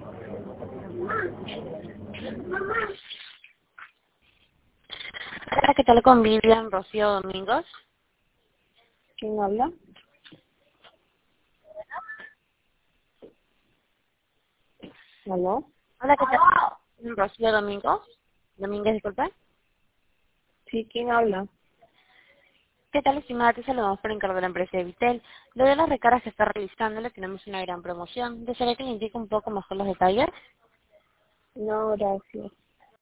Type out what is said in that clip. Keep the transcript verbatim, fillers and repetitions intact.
Hola, ¿qué tal con Vivian Rocío Domingos? ¿Quién habla? ¿Aló? Hola, ¿qué tal con Rocío Domingos? Domínguez, disculpe. Sí, ¿quién habla? ¿Qué tal, estimada? Te saludamos por encargo de la empresa de Vitel. Lo de las recargas que está realizando, le tenemos una gran promoción. ¿Desearía que le indique un poco mejor los detalles? No, gracias.